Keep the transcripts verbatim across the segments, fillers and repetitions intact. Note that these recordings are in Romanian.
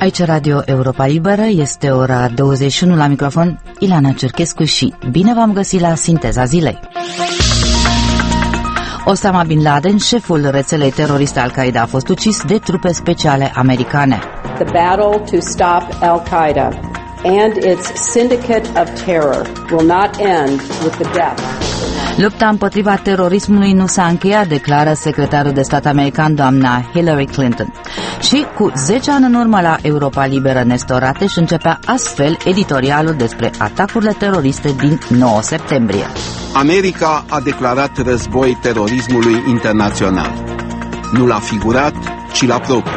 Aici Radio Europa Liberă, este ora douăzeci și unu, la microfon Ileana Cerchescu și bine v-am găsit la Sinteza Zilei. Osama Bin Laden, șeful rețelei teroriste Al-Qaeda, a fost ucis de trupe speciale americane. The battle to stop Al-Qaeda and its syndicate of terror will not end with the death. Lupta împotriva terorismului nu s-a încheiat, declară secretarul de stat american, doamna Hillary Clinton. Și cu zece ani în urmă la Europa Liberă, Nestor Rateș începea astfel editorialul despre atacurile teroriste din nouă septembrie. America a declarat război terorismului internațional. Nu l-a figurat, ci l-a propriu.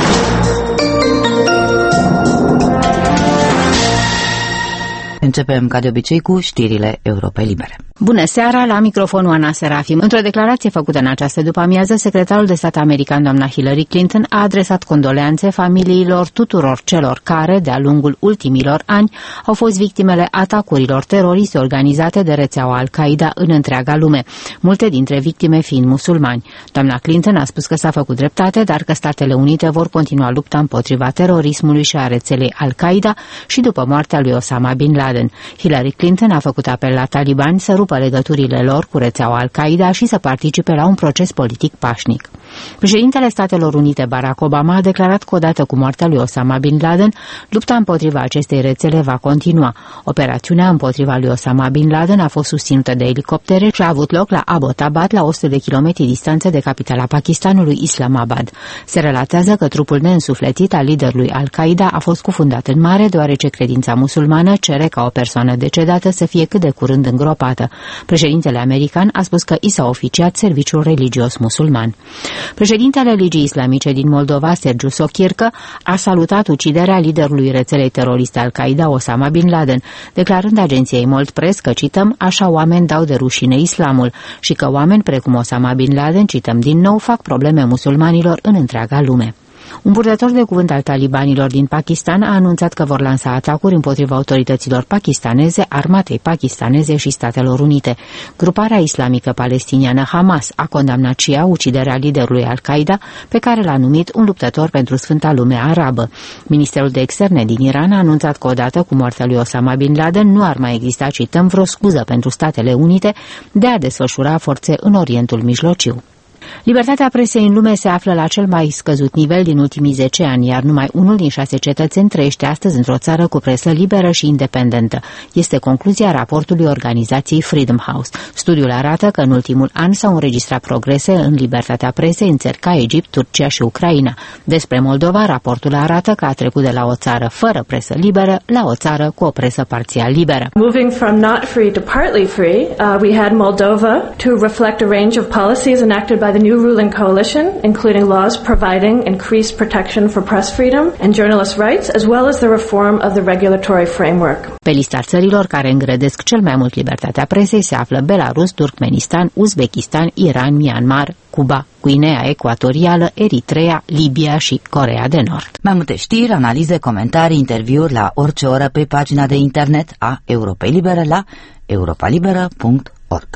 Începem, ca de obicei, cu știrile Europei Libere. Bună seara, la microfonul Ana Serafim. Într-o declarație făcută în această după-amiază, secretarul de stat american, doamna Hillary Clinton, a adresat condoleanțe familiilor tuturor celor care, de-a lungul ultimilor ani, au fost victimele atacurilor teroriste organizate de rețeaua Al-Qaeda în întreaga lume, multe dintre victime fiind musulmani. Doamna Clinton a spus că s-a făcut dreptate, dar că Statele Unite vor continua lupta împotriva terorismului și a rețelei Al-Qaeda și după moartea lui Osama Bin Laden. Hillary Clinton a făcut apel la talibani să rupă legăturile lor cu rețeaua Al-Qaeda și să participe la un proces politic pașnic. Președintele Statelor Unite, Barack Obama, a declarat că odată cu moartea lui Osama Bin Laden, lupta împotriva acestei rețele va continua. Operațiunea împotriva lui Osama Bin Laden a fost susținută de elicoptere și a avut loc la Abbottabad, la o sută de kilometri distanță de capitala Pakistanului, Islamabad. Se relatează că trupul neînsuflețit al liderului Al-Qaeda a fost cufundat în mare, deoarece credința musulmană cere ca o persoană decedată să fie cât de curând îngropată. Președintele american a spus că i s-a oficiat serviciul religios musulman. Președintele Ligii Islamice din Moldova, Sergiu Sochircă, a salutat uciderea liderului rețelei teroriste Al-Qaeda, Osama Bin Laden, declarând agenției Mold Press că, cităm, așa oameni dau de rușine islamul și că oameni precum Osama Bin Laden, cităm din nou, fac probleme musulmanilor în întreaga lume. Un purtător de cuvânt al talibanilor din Pakistan a anunțat că vor lansa atacuri împotriva autorităților pakistaneze, armatei pakistaneze și Statelor Unite. Gruparea islamică palestiniană Hamas a condamnat și ea uciderea liderului Al-Qaeda, pe care l-a numit un luptător pentru Sfânta Lume Arabă. Ministerul de Externe din Iran a anunțat că odată cu moartea lui Osama Bin Laden nu ar mai exista, cităm, vreo scuză pentru Statele Unite de a desfășura forțe în Orientul Mijlociu. Libertatea presei în lume se află la cel mai scăzut nivel din ultimii zece ani, iar numai unul din șase cetățeni trăiește astăzi într-o țară cu presă liberă și independentă. Este concluzia raportului organizației Freedom House. Studiul arată că în ultimul an s-au înregistrat progrese în libertatea presei în țări ca Egipt, Turcia și Ucraina. Despre Moldova, raportul arată că a trecut de la o țară fără presă liberă la o țară cu o presă parțial liberă. Moving from not free to partly free, uh, we had Moldova to reflect a range of policies enacted by the new ruling coalition, including laws providing increased protection for press freedom and journalist rights, as well as the reform of the regulatory framework. Pe lista țărilor care îngrădesc cel mai mult libertatea presei se află Belarus, Turkmenistan, Uzbekistan, Iran, Myanmar, Cuba, Guinea Ecuatorială, Eritrea, Libia și Coreea de Nord. Mai multe știri, analize, comentarii, interviuri la orice oră pe pagina de internet a Europei Libere la europa liberă punct org.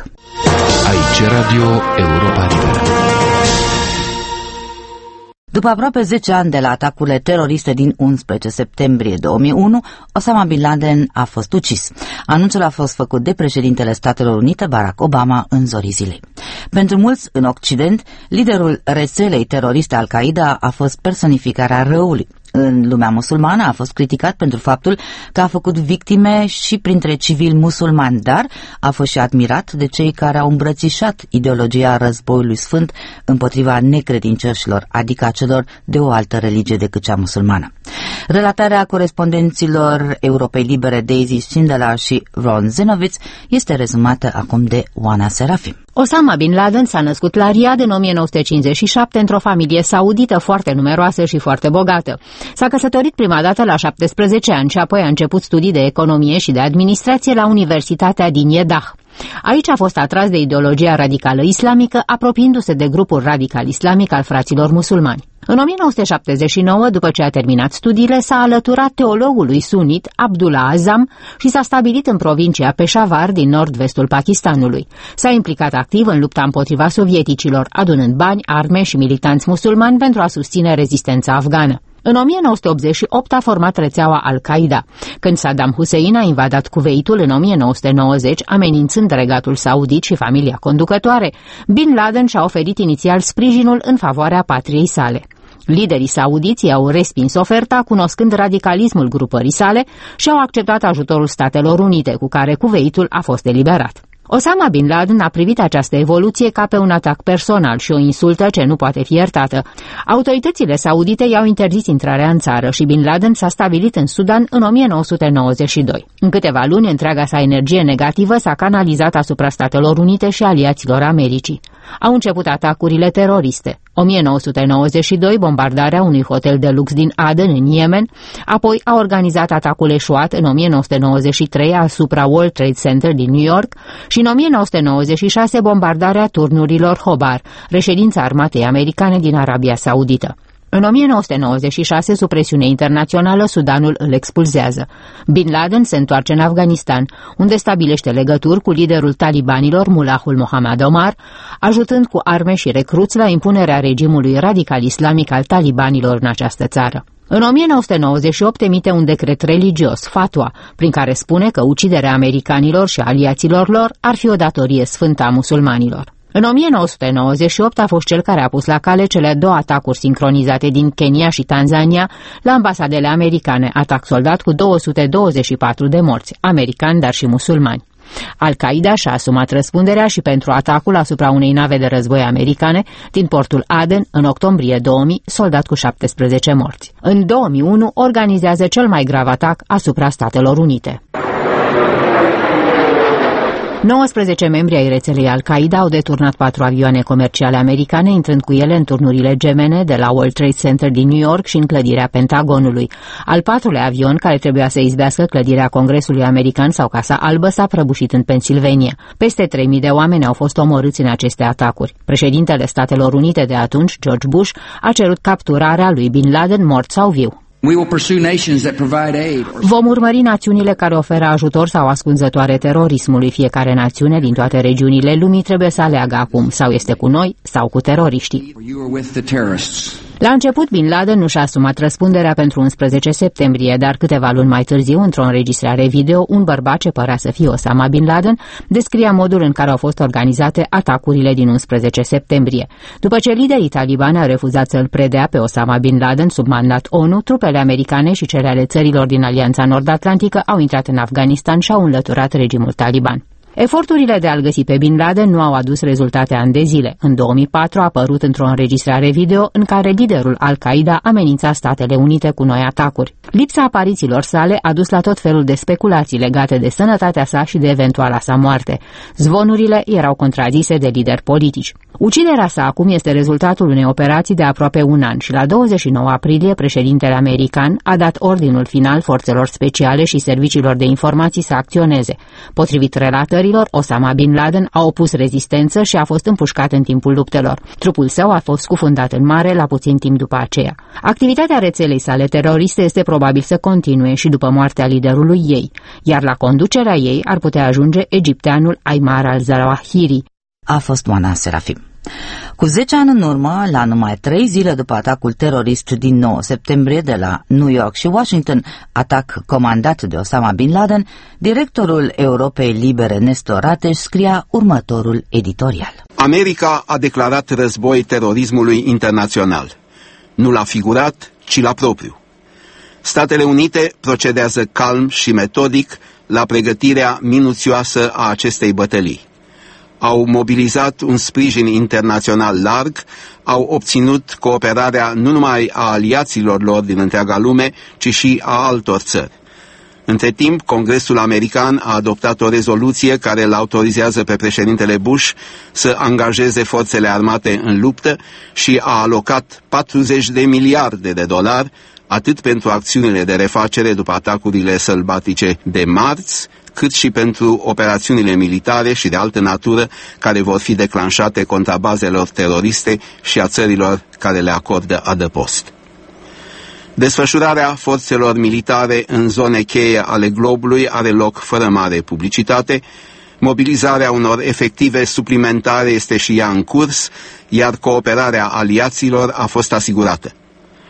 Aici Radio Europa Liberă. După aproape zece ani de la atacurile teroriste din unsprezece septembrie două mii unu, Osama Bin Laden a fost ucis. Anunțul a fost făcut de președintele Statelor Unite, Barack Obama, în zorii zilei. Pentru mulți în Occident, liderul rețelei teroriste Al-Qaeda a fost personificarea răului. În lumea musulmană a fost criticat pentru faptul că a făcut victime și printre civili musulmani, dar a fost și admirat de cei care au îmbrățișat ideologia războiului sfânt împotriva necredincioșilor, adică a celor de o altă religie decât cea musulmană. Relatarea corespondenților Europei Libere Daisy Schindler și Ron Zenovitz este rezumată acum de Oana Serafim. Osama Bin Laden s-a născut la Riyadh în o mie nouă sute cincizeci și șapte într-o familie saudită foarte numeroasă și foarte bogată. S-a căsătorit prima dată la șaptesprezece ani și apoi a început studii de economie și de administrație la Universitatea din Jeddah. Aici a fost atras de ideologia radicală islamică, apropiindu-se de grupul radical islamic al fraților musulmani. În o mie nouă sute șaptezeci și nouă, după ce a terminat studiile, s-a alăturat teologului sunit Abdullah Azam și s-a stabilit în provincia Peshawar din nord-vestul Pakistanului. S-a implicat activ în lupta împotriva sovieticilor, adunând bani, arme și militanți musulmani pentru a susține rezistența afgană. În o mie nouă sute optzeci și opt a format rețeaua Al-Qaeda. Când Saddam Hussein a invadat Kuwaitul în o mie nouă sute nouăzeci, amenințând Regatul Saudit și familia conducătoare, Bin Laden și-a oferit inițial sprijinul în favoarea patriei sale. Liderii saudiți au respins oferta, cunoscând radicalismul grupării sale, și au acceptat ajutorul Statelor Unite, cu care Kuwaitul a fost eliberat. Osama Bin Laden a privit această evoluție ca pe un atac personal și o insultă ce nu poate fi iertată. Autoritățile saudite i-au interzis intrarea în țară și Bin Laden s-a stabilit în Sudan în o mie nouă sute nouăzeci și doi. În câteva luni, întreaga sa energie negativă s-a canalizat asupra Statelor Unite și aliaților Americii. Au început atacurile teroriste. o mie nouă sute nouăzeci și doi, bombardarea unui hotel de lux din Aden, în Yemen, apoi a organizat atacul eșuat în o mie nouă sute nouăzeci și trei asupra World Trade Center din New York și în o mie nouă sute nouăzeci și șase bombardarea turnurilor Khobar, reședința armatei americane din Arabia Saudită. În o mie nouă sute nouăzeci și șase, sub presiune internațională, Sudanul îl expulzează. Bin Laden se întoarce în Afganistan, unde stabilește legături cu liderul talibanilor, Mullahul Mohammad Omar, ajutând cu arme și recruți la impunerea regimului radical islamic al talibanilor în această țară. În o mie nouă sute nouăzeci și opt emite un decret religios, fatwa, prin care spune că uciderea americanilor și aliaților lor ar fi o datorie sfântă a musulmanilor. În o mie nouă sute nouăzeci și opt a fost cel care a pus la cale cele două atacuri sincronizate din Kenya și Tanzania la ambasadele americane, atac soldat cu două sute douăzeci și patru de morți, americani, dar și musulmani. Al-Qaeda și-a asumat răspunderea și pentru atacul asupra unei nave de război americane din portul Aden în octombrie două mii, soldat cu șaptesprezece morți. În două mii unu organizează cel mai grav atac asupra Statelor Unite. nouăsprezece membri ai rețelei Al-Qaeda au deturnat patru avioane comerciale americane, intrând cu ele în turnurile gemene de la World Trade Center din New York și în clădirea Pentagonului. Al patrulea avion, care trebuia să izbească clădirea Congresului American sau Casa Albă, s-a prăbușit în Pennsylvania. Peste trei mii de oameni au fost omorâți în aceste atacuri. Președintele Statelor Unite de atunci, George Bush, a cerut capturarea lui Bin Laden, mort sau viu. Vom urmări națiunile care oferă ajutor sau ascunzătoare terorismului. Fiecare națiune din toate regiunile lumii trebuie să aleagă acum, sau este cu noi sau cu teroriștii. La început, Bin Laden nu și-a asumat răspunderea pentru unsprezece septembrie, dar câteva luni mai târziu, într-o înregistrare video, un bărbat ce părea să fie Osama Bin Laden descria modul în care au fost organizate atacurile din unsprezece septembrie. După ce liderii talibani au refuzat să-l predea pe Osama Bin Laden sub mandat ONU, trupele americane și cele ale țărilor din Alianța Nord-Atlantică au intrat în Afganistan și au înlăturat regimul taliban. Eforturile de a-l găsi pe Bin Laden nu au adus rezultate ani de zile. În două mii patru a apărut într-o înregistrare video în care liderul Al-Qaeda amenința Statele Unite cu noi atacuri. Lipsa aparițiilor sale a dus la tot felul de speculații legate de sănătatea sa și de eventuala sa moarte. Zvonurile erau contrazise de lideri politici. Uciderea sa acum este rezultatul unei operații de aproape un an și la douăzeci și nouă aprilie președintele american a dat ordinul final forțelor speciale și serviciilor de informații să acționeze. Potrivit relatărilor, Osama Bin Laden a opus rezistență și a fost împușcat în timpul luptelor. Trupul său a fost scufundat în mare la puțin timp după aceea. Activitatea rețelei sale teroriste este probabil să continue și după moartea liderului ei, iar la conducerea ei ar putea ajunge egipteanul Ayman al-Zawahiri. A fost Moana Serafim. Cu zece ani în urmă, la numai trei zile după atacul terorist din nouă septembrie de la New York și Washington, atac comandat de Osama Bin Laden, directorul Europei Libere Nestor Rateș scria următorul editorial. America a declarat război terorismului internațional. Nu la figurat, ci la propriu. Statele Unite procedează calm și metodic la pregătirea minuțioasă a acestei bătălii. Au mobilizat un sprijin internațional larg, au obținut cooperarea nu numai a aliaților lor din întreaga lume, ci și a altor țări. Între timp, Congresul American a adoptat o rezoluție care îl autorizează pe președintele Bush să angajeze forțele armate în luptă și a alocat patruzeci de miliarde de dolari atât pentru acțiunile de refacere după atacurile sălbatice de marți, cât și pentru operațiunile militare și de altă natură care vor fi declanșate contra bazelor teroriste și a țărilor care le acordă adăpost. Desfășurarea forțelor militare în zone cheie ale globului are loc fără mare publicitate, mobilizarea unor efective suplimentare este și ea în curs, iar cooperarea aliaților a fost asigurată.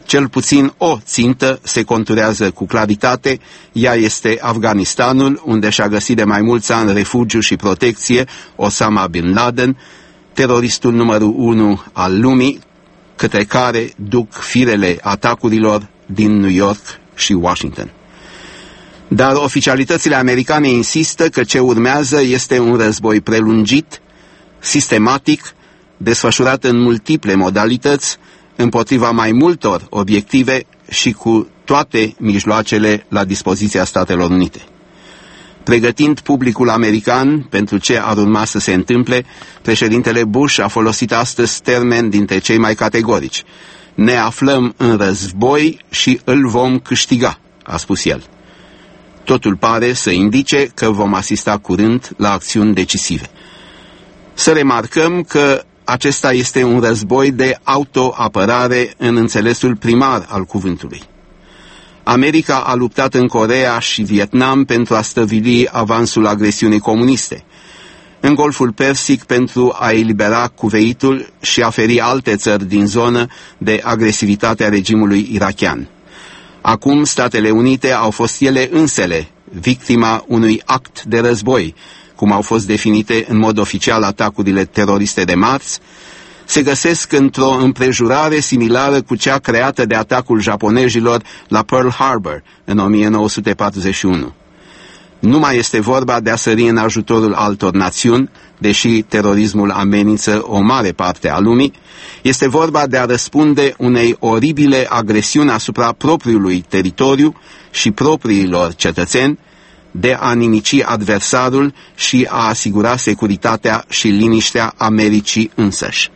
Cel puțin o țintă se conturează cu claritate, ea este Afganistanul, unde și-a găsit de mai mulți ani refugiu și protecție Osama Bin Laden, teroristul numărul unu al lumii, către care duc firele atacurilor din New York și Washington. Dar oficialitățile americane insistă că ce urmează este un război prelungit, sistematic, desfășurat în multiple modalități, împotriva mai multor obiective și cu toate mijloacele la dispoziția Statelor Unite. Pregătind publicul american pentru ce ar urma să se întâmple, președintele Bush a folosit astăzi termeni dintre cei mai categorici. Ne aflăm în război și îl vom câștiga, a spus el. Totul pare să indice că vom asista curând la acțiuni decisive. Să remarcăm că acesta este un război de autoapărare în înțelesul primar al cuvântului. America a luptat în Coreea și Vietnam pentru a stăvili avansul agresiunii comuniste, în Golful Persic pentru a elibera Cuveitul și a feri alte țări din zonă de agresivitatea regimului irakian. Acum Statele Unite au fost ele însele victima unui act de război, cum au fost definite în mod oficial atacurile teroriste de marți, se găsesc într-o împrejurare similară cu cea creată de atacul japonezilor la Pearl Harbor în o mie nouă sute patruzeci și unu. Nu mai este vorba de a sări în ajutorul altor națiuni, deși terorismul amenință o mare parte a lumii, este vorba de a răspunde unei oribile agresiuni asupra propriului teritoriu și propriilor cetățeni, de a nimici adversarul și a asigura securitatea și liniștea Americii însăși.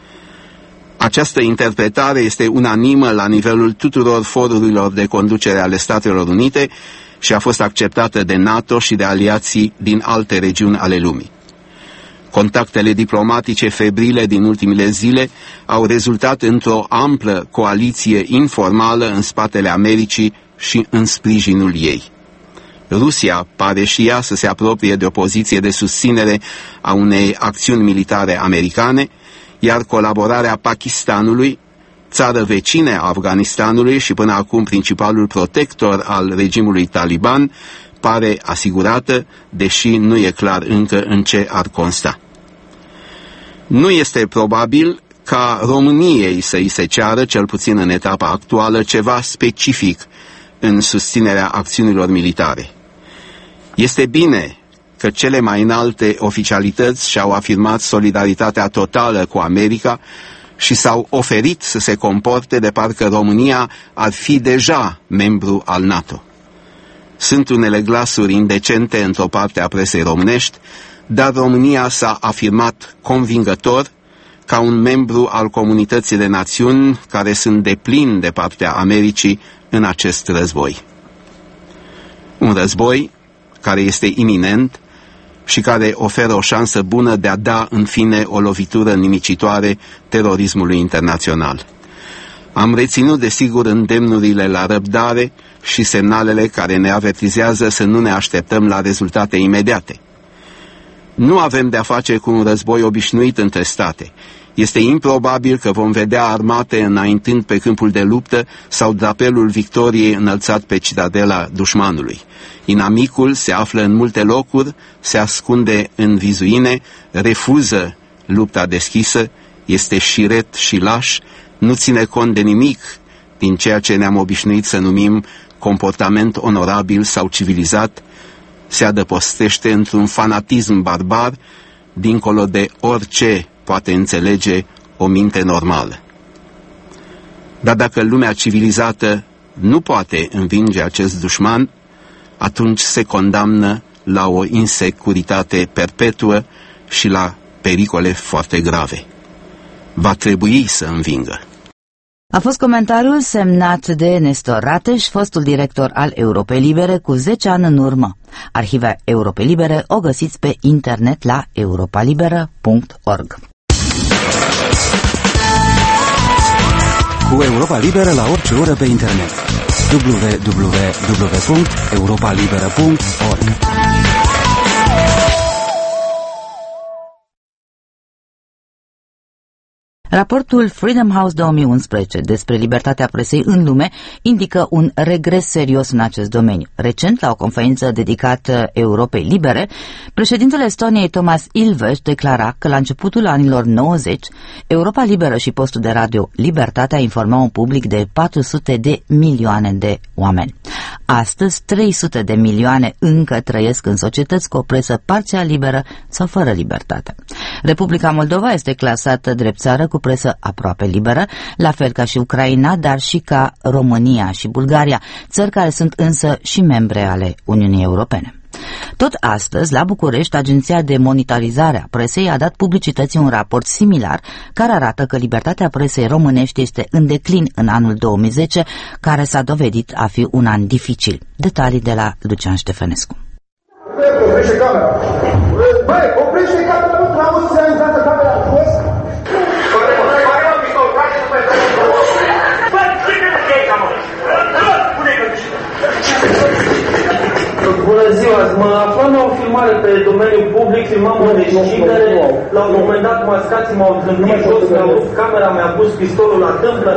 Această interpretare este unanimă la nivelul tuturor forurilor de conducere ale Statelor Unite și a fost acceptată de NATO și de aliații din alte regiuni ale lumii. Contactele diplomatice febrile din ultimele zile au rezultat într-o amplă coaliție informală în spatele Americii și în sprijinul ei. Rusia pare și ea să se apropie de o poziție de susținere a unei acțiuni militare americane, iar colaborarea Pakistanului, țară vecine a Afganistanului și până acum principalul protector al regimului Taliban, pare asigurată, deși nu e clar încă în ce ar consta. Nu este probabil ca României să îi se ceară, cel puțin în etapa actuală, ceva specific în susținerea acțiunilor militare. Este bine că cele mai înalte oficialități și-au afirmat solidaritatea totală cu America și s-au oferit să se comporte de parcă România ar fi deja membru al NATO. Sunt unele glasuri indecente într-o parte a presei românești, dar România s-a afirmat convingător ca un membru al comunității de națiuni care sunt deplin de partea Americii în acest război. Un război care este iminent și care oferă o șansă bună de a da în fine o lovitură nimicitoare terorismului internațional. Am reținut desigur îndemnurile la răbdare și semnalele care ne avertizează să nu ne așteptăm la rezultate imediate. Nu avem de-a face cu un război obișnuit între state. Este improbabil că vom vedea armate înaintând pe câmpul de luptă sau drapelul victoriei înălțat pe citadela dușmanului. Inamicul se află în multe locuri, se ascunde în vizuine, refuză lupta deschisă, este șiret și laș, nu ține cont de nimic din ceea ce ne-am obișnuit să numim comportament onorabil sau civilizat, se adăpostește într-un fanatism barbar, dincolo de orice poate înțelege o minte normală. Dar dacă lumea civilizată nu poate învinge acest dușman, atunci se condamnă la o insecuritate perpetuă și la pericole foarte grave. Va trebui să învingă. A fost comentariul semnat de Nestor Rateș, fostul director al Europei Libere cu zece ani în urmă. Arhiva Europei Libere o găsiți pe internet la europalibera punct org. Cu Europa Liberă la orice oră pe internet. w w w punct europalibera punct org Raportul Freedom House două mii unsprezece despre libertatea presei în lume indică un regres serios în acest domeniu. Recent, la o conferință dedicată Europei Libere, președintele Estoniei Toomas Ilves declara că la începutul anilor nouăzeci, Europa Liberă și postul de radio Libertatea informau un public de patru sute de milioane de oameni. Astăzi, trei sute de milioane încă trăiesc în societăți cu o presă parțial liberă sau fără libertate. Republica Moldova este clasată drept țară cu presă aproape liberă, la fel ca și Ucraina, dar și ca România și Bulgaria, țări care sunt însă și membre ale Uniunii Europene. Tot astăzi, la București, Agenția de Monitorizare a Presei a dat publicității un raport similar care arată că libertatea presei românești este în declin în anul două mii zece, care s-a dovedit a fi un an dificil. Detalii de la Lucian Ștefănescu. Oprește camera! Băi, oprește camera! Nu auzi să ai intrat camera jos? Bună ziua, mă aflam la o filmare pe domeniul public, filmam o deschidere, la un moment dat mascații m-au trâmpit jos, mi-au rupt camera, mi-a pus pistolul la tâmplă.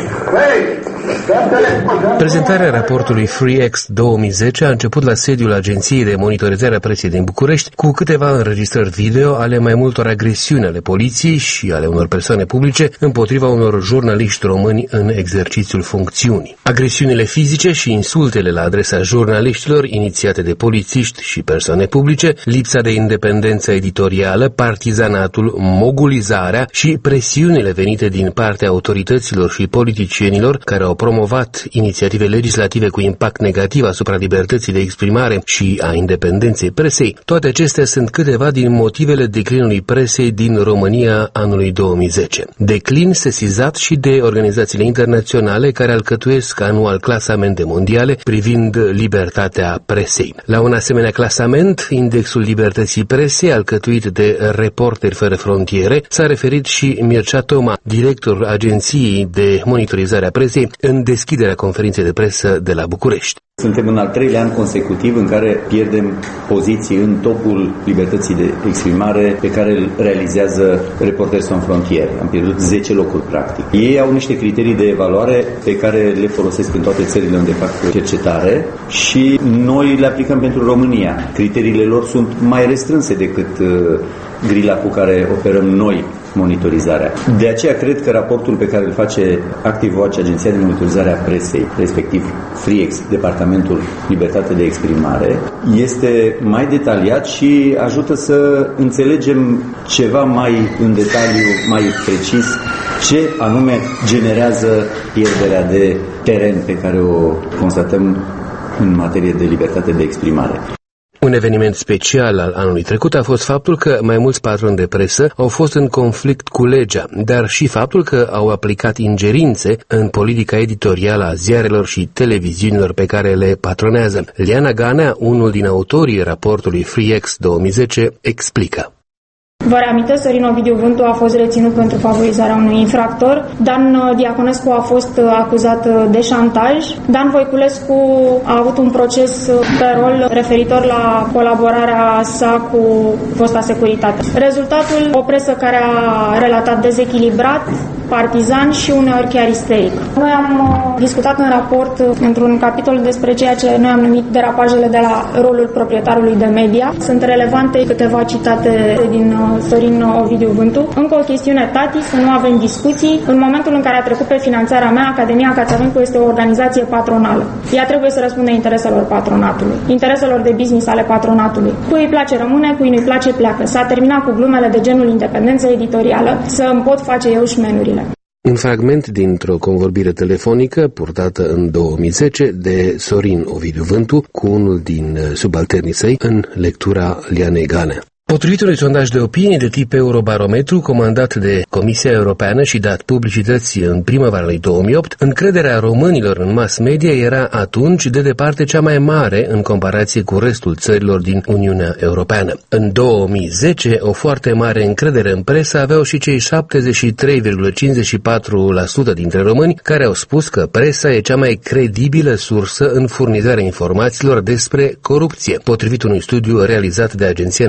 Prezentarea raportului FreeX două mii zece a început la sediul Agenției de Monitorizare a Presei din București, cu câteva înregistrări video ale mai multor agresiuni ale poliției și ale unor persoane publice împotriva unor jurnaliști români în exercițiul funcțiunii. Agresiunile fizice și insultele la adresa jurnaliștilor inițiate de polițiști și persoane publice, lipsa de independență editorială, partizanatul, mogulizarea și presiunile venite din partea autorităților și politicienilor care au promovat inițiative legislative cu impact negativ asupra libertății de exprimare și a independenței presei. Toate acestea sunt câteva din motivele declinului presei din România anului două mii zece. Declin sesizat și de organizațiile internaționale care alcătuiesc anual clasamente mondiale privind libertatea presei. La un asemenea clasament, Indexul Libertății Presei, alcătuit de Reporteri Fără Frontiere, s-a referit și Mircea Toma, director Agenției de Monitorizare a Presei, în deschiderea conferinței de presă de la București. Suntem în al treilea an consecutiv în care pierdem poziții în topul libertății de exprimare pe care îl realizează Reporteri Sans Frontiere. Am pierdut zece locuri, practic. Ei au niște criterii de evaluare pe care le folosesc în toate țările unde fac cercetare și noi le aplicăm pentru România. Criteriile lor sunt mai restrânse decât uh, grila cu care operăm noi monitorizarea. De aceea cred că raportul pe care îl face Active Watch, Agenția de Monitorizare a Presei, respectiv FreeX, Departamentul Libertate de Exprimare, este mai detaliat și ajută să înțelegem ceva mai în detaliu, mai precis, ce anume generează pierderea de teren pe care o constatăm în materie de libertate de exprimare. Un eveniment special al anului trecut a fost faptul că mai mulți patroni de presă au fost în conflict cu legea, dar și faptul că au aplicat ingerințe în politica editorială a ziarelor și televiziunilor pe care le patronează. Liana Ganea, unul din autorii raportului FreeX două mii zece, explică. Vă reamintesc, Sorin Ovidiu Vântu a fost reținut pentru favorizarea unui infractor, Dan Diaconescu a fost acuzat de șantaj, Dan Voiculescu a avut un proces pe rol referitor la colaborarea sa cu fosta securitate. Rezultatul, o presă care a relatat dezechilibrat, partizan și uneori chiar isteric. Noi am discutat în raport, într-un capitol, despre ceea ce noi am numit derapajele de la rolul proprietarului de media. Sunt relevante câteva citate din Sorin Ovidiu Vântu. Încă o chestiune, tati, să nu avem discuții. În momentul în care a trecut pe finanțarea mea, Academia Cațavencu este o organizație patronală. Ea trebuie să răspundă intereselor patronatului, intereselor de business ale patronatului. Cui îi place rămâne, cui nu-i place pleacă. S-a terminat cu glumele de genul independență editorială, să îmi pot face eu șmenurile. Un fragment dintr-o convorbire telefonică purtată în două mii zece de Sorin Ovidiu Vântu cu unul din subalternii săi în lectura Lianei Ganea. Potrivit unui sondaj de opinie de tip Eurobarometru comandat de Comisia Europeană și dat publicității în primăvara lui două mii opt, încrederea românilor în mass media era atunci de departe cea mai mare în comparație cu restul țărilor din Uniunea Europeană. În două mii zece, o foarte mare încredere în presă aveau și cei șaptezeci și trei virgulă cincizeci și patru la sută dintre români care au spus că presa e cea mai credibilă sursă în furnizarea informațiilor despre corupție, potrivit unui studiu realizat de Agenția Națională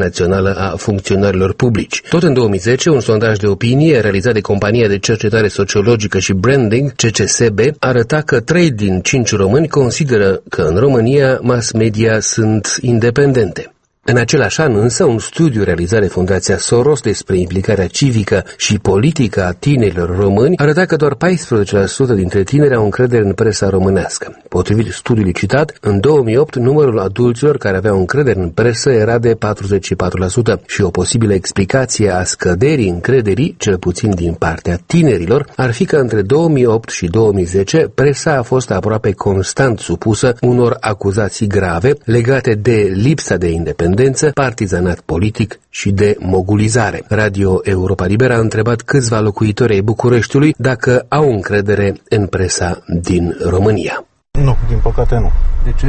națională a funcționarilor publici. Tot în două mii zece, un sondaj de opinie realizat de compania de cercetare sociologică și branding, C C S B, arăta că trei din cinci români consideră că în România mass media sunt independente. În același an însă, un studiu realizat de Fundația Soros despre implicarea civică și politică a tinerilor români arăta că doar paisprezece la sută dintre tineri au încredere în presa românească. Potrivit studiului citat, în două mii opt numărul adulților care aveau încredere în presă era de patruzeci și patru la sută și o posibilă explicație a scăderii încrederii, cel puțin din partea tinerilor, ar fi că între două mii opt și două mii zece presa a fost aproape constant supusă unor acuzații grave legate de lipsa de independență, partizanat politic și de mogulizare. Radio Europa Liberă a întrebat câțiva locuitori ai Bucureștiului dacă au încredere în presa din România. Nu, din păcate nu. De ce?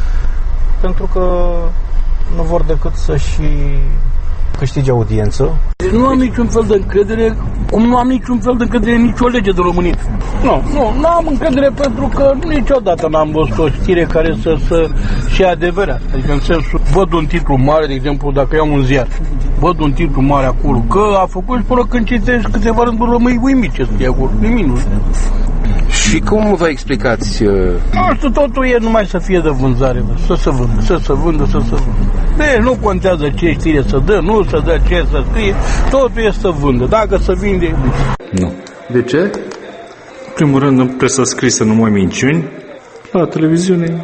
Pentru că nu vor decât să-și câștige audiență. Deci nu am niciun fel de încredere, cum nu am niciun fel de încredere în nicio lege de România. Nu, nu, nu am încredere pentru că niciodată n-am văzut o știre care să, să fie adevărat. Adică în sensul, văd un titlu mare, de exemplu, dacă iau un ziar, văd un titlu mare acolo, că a făcut și până când citești câteva rânduri rămâi uimit ce scrie acolo, nimic nu. Și cum vă explicați? Uh... Asta totul e numai să fie de vânzare, să se vândă, să se vândă, să se vândă. Deci nu contează ce știre să dă, nu să dă ce să scrie, totul e să vândă. Dacă se vinde, nu. De ce? În primul rând, în presa scrisă numai minciuni, la televiziune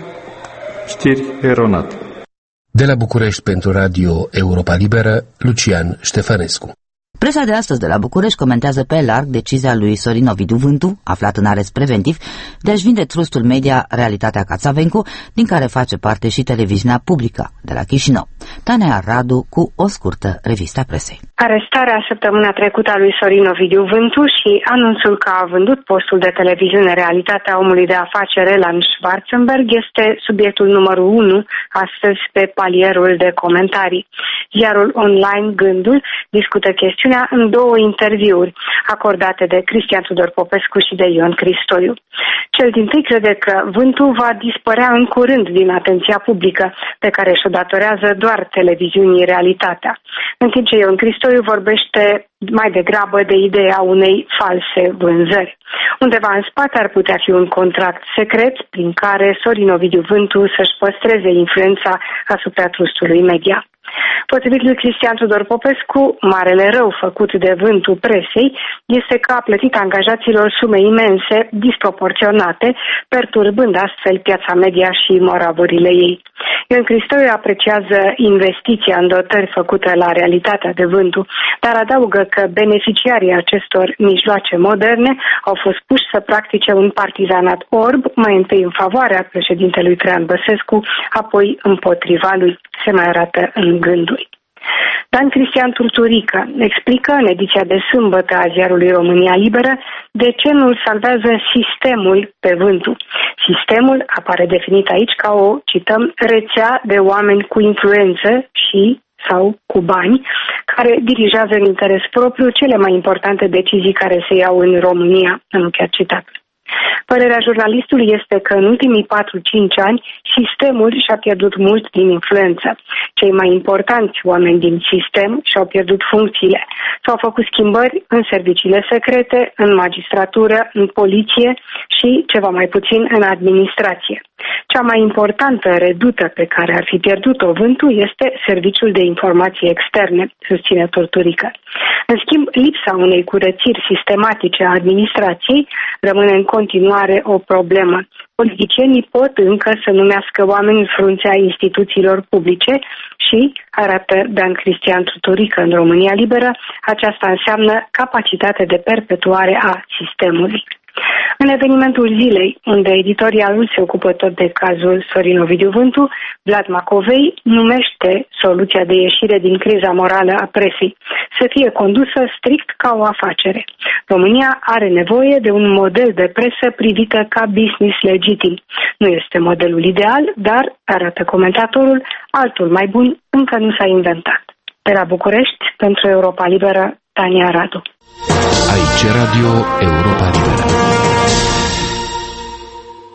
știri eronate. De la București pentru Radio Europa Liberă, Lucian Ștefănescu. Presa de astăzi de la București comentează pe larg decizia lui Sorin Ovidiu Vântu, aflat în arest preventiv, de a-și vinde trustul media Realitatea Cațavencu, din care face parte și televiziunea publică de la Chișinău. Tania Radu cu o scurtă revistă a presei. Arestarea săptămâna trecută a lui Sorin Ovidiu Vântu și anunțul că a vândut postul de televiziune Realitatea omului de afacere Lan Schwarzenberg este subiectul numărul unu astăzi pe palierul de comentarii. Ziarul online Gândul discută chestiunea în două interviuri acordate de Cristian Tudor Popescu și de Ion Cristoiu. Cel dintâi crede că Vântu va dispărea în curând din atenția publică, pe care și-o datorează doar televiziunii Realitatea, în timp ce Ion Cristoiu vorbește mai degrabă de ideea unei false vânzări. Undeva în spate ar putea fi un contract secret prin care Sorin Ovidiu Vântu să-și păstreze influența asupra trustului media. Potrivit lui Cristian Tudor Popescu, marele rău făcut de Vântu presei este că a plătit angajaților sume imense, disproporționate, perturbând astfel piața media și moravurile ei. Ion Cristoiu apreciază investiția în dotări făcută la Realitatea de Vântu, dar adaugă că beneficiarii acestor mijloace moderne au fost puși să practice un partizanat orb, mai întâi în favoarea președintelui Traian Băsescu, apoi împotriva lui. Se mai arată în Gândul. Dan Cristian Turturică explică în ediția de sâmbătă a ziarului România Liberă de ce nu îl salvează sistemul pe Vântu. Sistemul apare definit aici ca o, cităm, rețea de oameni cu influență și sau cu bani, care dirigează în interes propriu cele mai importante decizii care se iau în România, încheiat citat. Părerea jurnalistului este că în ultimii patru-cinci ani sistemul și-a pierdut mult din influență. Cei mai importanți oameni din sistem și-au pierdut funcțiile. S-au făcut schimbări în serviciile secrete, în magistratură, în poliție și, ceva mai puțin, în administrație. Cea mai importantă redută pe care ar fi pierdut-o Vântu este Serviciul de Informații Externe, susține Turturică. În schimb, lipsa unei curățiri sistematice a administrației rămâne în continuare o problemă. Politicienii pot încă să numească oameni în fruntea instituțiilor publice și, arată Dan Cristian Turturică în România Liberă, aceasta înseamnă capacitate de perpetuare a sistemului. În evenimentul zilei, unde editorialul se ocupă tot de cazul Sorin Ovidiu Vântu, Vlad Macovei numește soluția de ieșire din criza morală a presei să fie condusă strict ca o afacere. România are nevoie de un model de presă privită ca business legitim. Nu este modelul ideal, dar, arată comentatorul, altul mai bun încă nu s-a inventat. De la București, pentru Europa Liberă, Tania Radu. Aici Radio Europa Liberă. În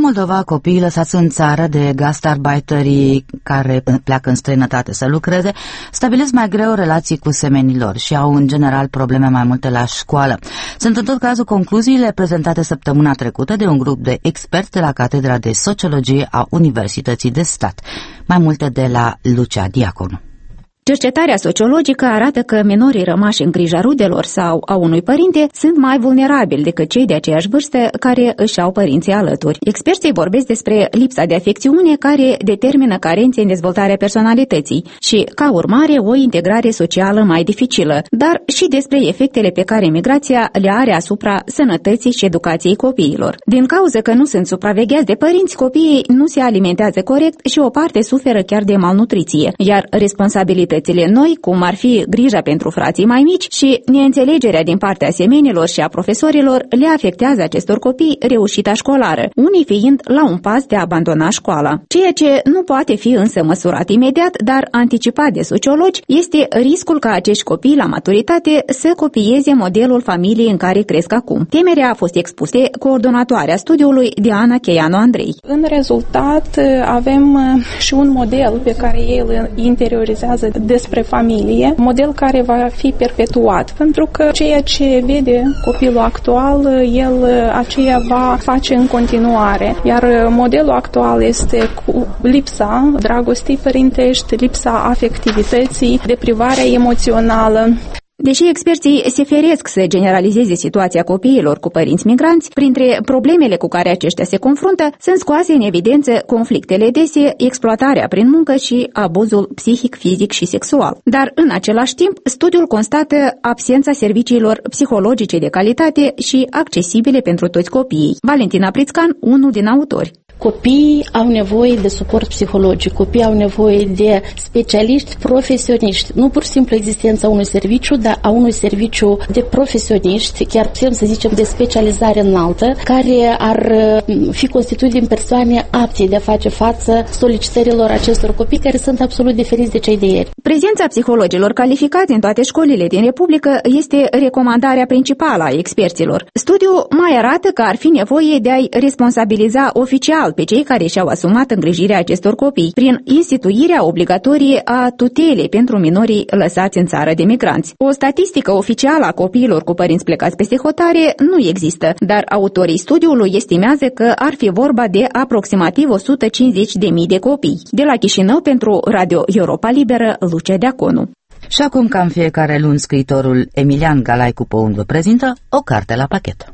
Moldova, copiii lăsați în țară de gastarbeiterii care pleacă în străinătate să lucreze stabilesc mai greu relații cu semenilor și au în general probleme mai multe la școală. Sunt în tot cazul concluziile prezentate săptămâna trecută de un grup de experți de la Catedra de Sociologie a Universității de Stat. Mai multe de la Lucia Diaconu. Cercetarea sociologică arată că minorii rămași în grija rudelor sau a unui părinte sunt mai vulnerabili decât cei de aceeași vârstă care își au părinții alături. Experții vorbesc despre lipsa de afecțiune care determină carențe în dezvoltarea personalității și, ca urmare, o integrare socială mai dificilă, dar și despre efectele pe care migrația le are asupra sănătății și educației copiilor. Din cauza că nu sunt supravegheați de părinți, copiii nu se alimentează corect și o parte suferă chiar de malnutriție, iar responsabilitatea noi, cum ar fi grija pentru frații mai mici și neînțelegerea din partea semenilor și a profesorilor, le afectează acestor copii reușita școlară, unii fiind la un pas de a abandona școala. Ceea ce nu poate fi însă măsurat imediat, dar anticipat de sociologi, este riscul ca acești copii la maturitate să copieze modelul familiei în care cresc acum. Temerea a fost expusă de coordonatoarea studiului Diana Cheianu Andrei. În rezultat avem și un model pe care el interiorizează despre familie, model care va fi perpetuat, pentru că ceea ce vede copilul actual, el aceea va face în continuare. Iar modelul actual este cu lipsa dragostii părintești, lipsa afectivității, deprivarea emoțională. Deși experții se feresc să generalizeze situația copiilor cu părinți migranți, printre problemele cu care aceștia se confruntă sunt scoase în evidență conflictele dese, exploatarea prin muncă și abuzul psihic, fizic și sexual. Dar, în același timp, studiul constată absența serviciilor psihologice de calitate și accesibile pentru toți copiii. Valentina Prițcan, unul din autori. Copiii au nevoie de suport psihologic, copiii au nevoie de specialiști profesioniști, nu pur și simplu existența unui serviciu, dar a unui serviciu de profesioniști, chiar putem să zicem de specializare înaltă, care ar fi constituit din persoane apte de a face față solicitărilor acestor copii care sunt absolut diferiți de cei de ieri. Prezența psihologilor calificați în toate școlile din Republică este recomandarea principală a experților. Studiul mai arată că ar fi nevoie de a-i responsabiliza oficial pe cei care și-au asumat îngrijirea acestor copii, prin instituirea obligatorie a tutelei pentru minorii lăsați în țară de migranți. O statistică oficială a copiilor cu părinți plecați peste hotare nu există, dar autorii studiului estimează că ar fi vorba de aproximativ o sută cincizeci de mii de copii. De la Chișinău, pentru Radio Europa Liberă, Lucia Diaconu. Și acum, ca în fiecare luni, scriitorul Emilian Galaicu Păun vă prezintă o carte la pachet.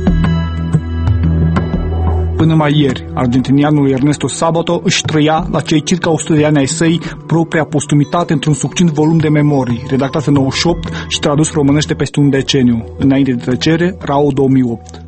Până mai ieri, argentinianul Ernesto Sabato își trăia, la cei circa o sută de ani ai săi, propria postumitate într-un succint volum de memorii, redactat în nouăzeci și opt și tradus românește peste un deceniu, înainte de trecere, R A O două mii opt.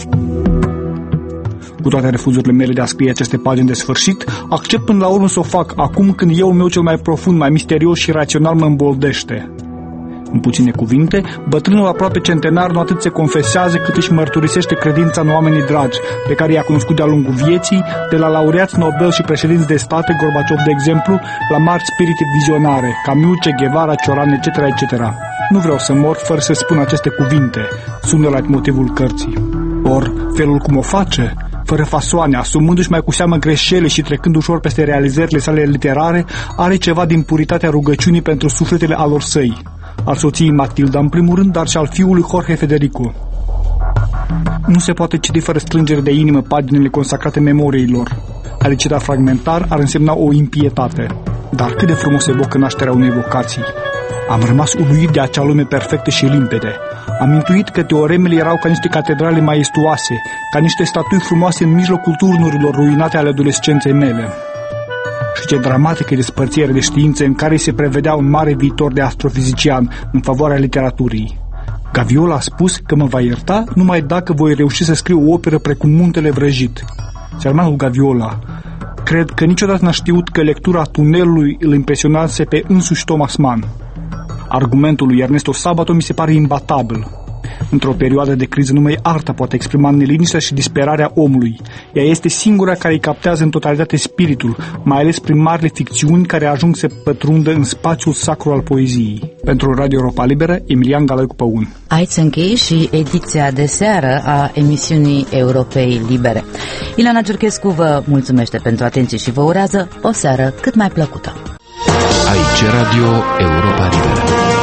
Cu toate refuzurile mele de a scrie aceste pagini de sfârșit, accept până la urmă să o fac acum când eu meu cel mai profund, mai misterios și rațional mă îmboldește. În puține cuvinte, bătrânul aproape centenar nu atât se confesează cât își mărturisește credința în oamenii dragi, pe care i-a cunoscut de-a lungul vieții, de la laureați Nobel și președinți de state, Gorbaciov de exemplu, la mari spirite vizionare, Camus, Che Guevara, Cioran, et cetera, et cetera. Nu vreau să mor fără să spun aceste cuvinte, sună la motivul cărții. Or, felul cum o face, fără fasoane, asumându-și mai cu seamă greșeli și trecând ușor peste realizările sale literare, are ceva din puritatea rugăciunii pentru sufletele alor săi, al soției Matilda în primul rând, dar și al fiului Jorge Federico. Nu se poate citi fără strângere de inimă paginile consacrate memoriilor. A le cita fragmentar ar însemna o impietate. Dar cât de frumos evocă nașterea unei vocații. Am rămas uluit de acea lume perfectă și limpede. Am intuit că teoremele erau ca niște catedrale maestuoase, ca niște statui frumoase în mijlocul turnurilor ruinate ale adolescenței mele. Și ce dramatică despărțire de științe în care se prevedea un mare viitor de astrofizician în favoarea literaturii. Gaviola a spus că mă va ierta numai dacă voi reuși să scriu o operă precum Muntele Vrăjit. Țărmanul Gaviola. Cred că niciodată n-a știut că lectura Tunelului îl impresionase pe însuși Thomas Mann. Argumentul lui Ernesto Sabato mi se pare imbatabil. Într-o perioadă de criză, numai arta poate exprima neliniștea și disperarea omului. Ea este singura care îi captează în totalitate spiritul, mai ales prin marile ficțiuni care ajung să pătrundă în spațiul sacru al poeziei. Pentru Radio Europa Liberă, Emilian Galoi cu Păun. Aici se încheie și ediția de seară a emisiunii Europei Libere. Ileana Giurchescu vă mulțumește pentru atenție și vă urează o seară cât mai plăcută. Aici Radio Europa Liberă.